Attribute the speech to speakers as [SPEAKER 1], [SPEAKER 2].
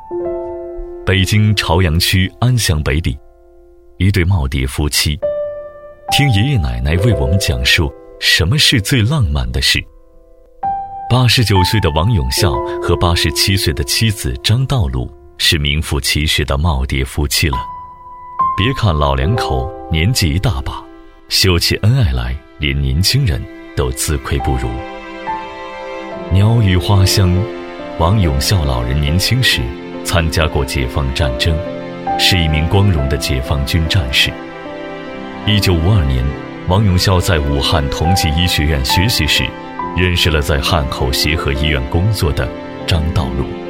[SPEAKER 1] 北京朝阳区安祥北里，一对耄耋夫妻，听爷爷奶奶为我们讲述什么是最浪漫的事。89岁的王永孝和87岁的妻子张道路是名副其实的耄耋夫妻了。别看老两口年纪一大把，秀起恩爱来连年轻人都自愧不如。鸟语花香，王永孝老人年轻时参加过解放战争，是一名光荣的解放军战士。1952年，王永孝在武汉同济医学院学习时，认识了在汉口协和医院工作的张道路。